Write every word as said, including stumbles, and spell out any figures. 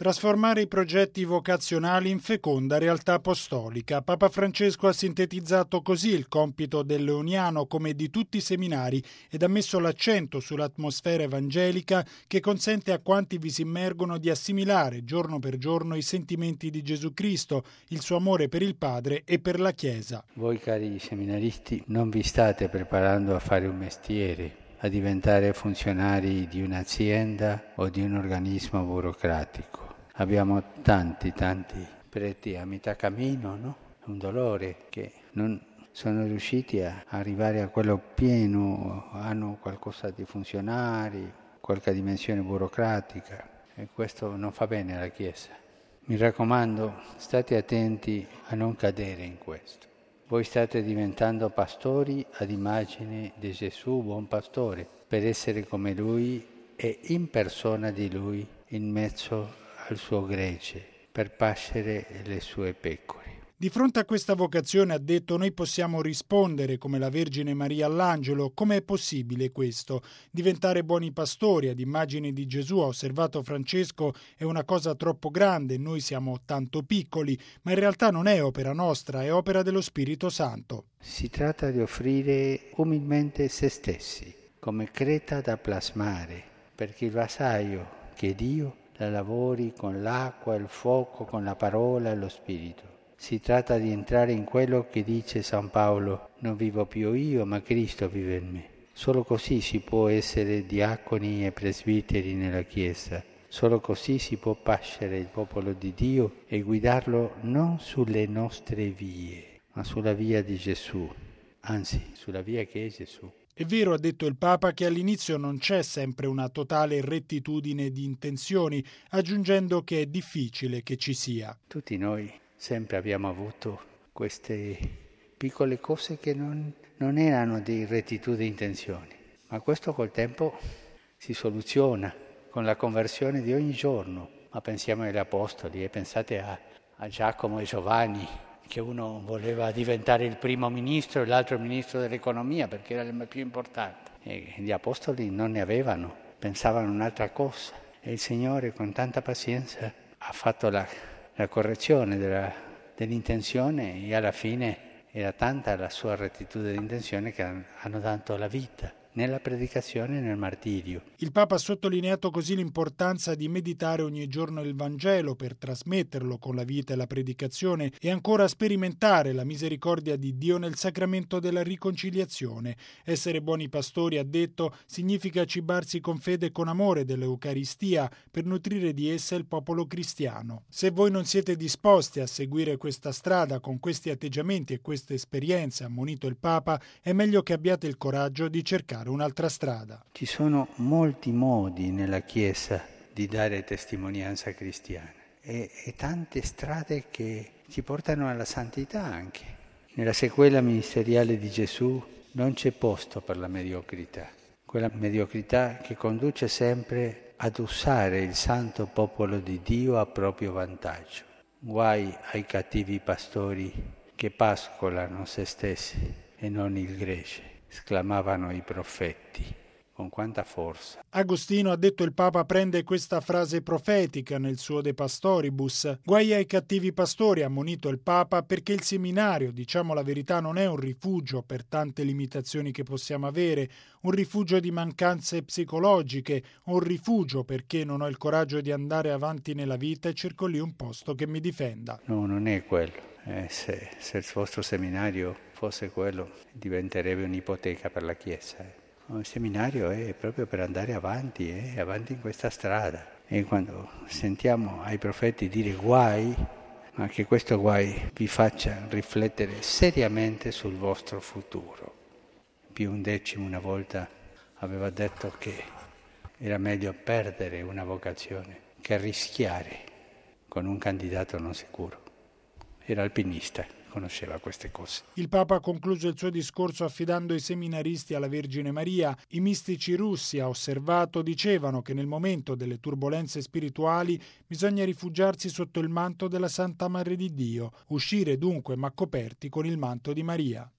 Trasformare i progetti vocazionali in feconda realtà apostolica. Papa Francesco ha sintetizzato così il compito del Leoniano come di tutti i seminari ed ha messo l'accento sull'atmosfera evangelica che consente a quanti vi si immergono di assimilare giorno per giorno i sentimenti di Gesù Cristo, il suo amore per il Padre e per la Chiesa. Voi cari seminaristi non vi state preparando a fare un mestiere, a diventare funzionari di un'azienda o di un organismo burocratico. Abbiamo tanti, tanti preti a metà cammino, no? Un dolore che non sono riusciti a arrivare a quello pieno, hanno qualcosa di funzionari, qualche dimensione burocratica e questo non fa bene alla Chiesa. Mi raccomando, state attenti a non cadere in questo. Voi state diventando pastori ad immagine di Gesù, buon pastore, per essere come Lui e in persona di Lui, in mezzo al suo gregge, per pascere le sue pecore. Di fronte a questa vocazione, ha detto, noi possiamo rispondere come la Vergine Maria all'angelo. Come è possibile questo? Diventare buoni pastori ad immagine di Gesù, ha osservato Francesco, è una cosa troppo grande, noi siamo tanto piccoli, ma in realtà non è opera nostra, è opera dello Spirito Santo. Si tratta di offrire umilmente se stessi, come creta da plasmare, perché il vassaio che è Dio la lavori con l'acqua, il fuoco, con la parola e lo spirito. Si tratta di entrare in quello che dice San Paolo, non vivo più io, ma Cristo vive in me. Solo così si può essere diaconi e presbiteri nella Chiesa. Solo così si può pascere il popolo di Dio e guidarlo non sulle nostre vie, ma sulla via di Gesù, anzi, sulla via che è Gesù. È vero, ha detto il Papa, che all'inizio non c'è sempre una totale rettitudine di intenzioni, aggiungendo che è difficile che ci sia. Tutti noi sempre abbiamo avuto queste piccole cose che non, non erano di rettitudine di intenzioni, ma questo col tempo si soluziona con la conversione di ogni giorno. Ma pensiamo agli Apostoli e pensate a, a Giacomo e Giovanni, che uno voleva diventare il primo ministro e l'altro il ministro dell'economia perché era il più importante. E gli apostoli non ne avevano, pensavano un'altra cosa. E il Signore con tanta pazienza ha fatto la, la correzione della, dell'intenzione e alla fine era tanta la sua rettitudine di intenzione che hanno dato la vita nella predicazione e nel martirio. Il Papa ha sottolineato così l'importanza di meditare ogni giorno il Vangelo per trasmetterlo con la vita e la predicazione e ancora sperimentare la misericordia di Dio nel sacramento della riconciliazione. Essere buoni pastori, ha detto, significa cibarsi con fede e con amore dell'Eucaristia per nutrire di essa il popolo cristiano. Se voi non siete disposti a seguire questa strada con questi atteggiamenti e queste esperienze, ha ammonito il Papa, è meglio che abbiate il coraggio di cercare un'altra strada. Ci sono molti modi nella Chiesa di dare testimonianza cristiana e, e tante strade che ci portano alla santità anche. Nella sequela ministeriale di Gesù non c'è posto per la mediocrità, quella mediocrità che conduce sempre ad usare il santo popolo di Dio a proprio vantaggio. Guai ai cattivi pastori che pascolano se stessi e non il gregge. Esclamavano i profeti, con quanta forza. Agostino, ha detto il Papa, prende questa frase profetica nel suo De Pastoribus. Guai ai cattivi pastori, ha ammonito il Papa, perché il seminario, diciamo la verità, non è un rifugio per tante limitazioni che possiamo avere, un rifugio di mancanze psicologiche, un rifugio perché non ho il coraggio di andare avanti nella vita e cerco lì un posto che mi difenda. No, non è quello. Eh, se, se il vostro seminario fosse quello, diventerebbe un'ipoteca per la Chiesa. Eh. Il seminario è proprio per andare avanti, eh, avanti in questa strada. E quando sentiamo ai profeti dire guai, ma che questo guai vi faccia riflettere seriamente sul vostro futuro. Pio undicesimo una volta aveva detto che era meglio perdere una vocazione che rischiare con un candidato non sicuro. Era alpinista, conosceva queste cose. Il Papa ha concluso il suo discorso affidando i seminaristi alla Vergine Maria. I mistici russi, ha osservato, dicevano che nel momento delle turbolenze spirituali bisogna rifugiarsi sotto il manto della Santa Madre di Dio, uscire dunque ma coperti con il manto di Maria.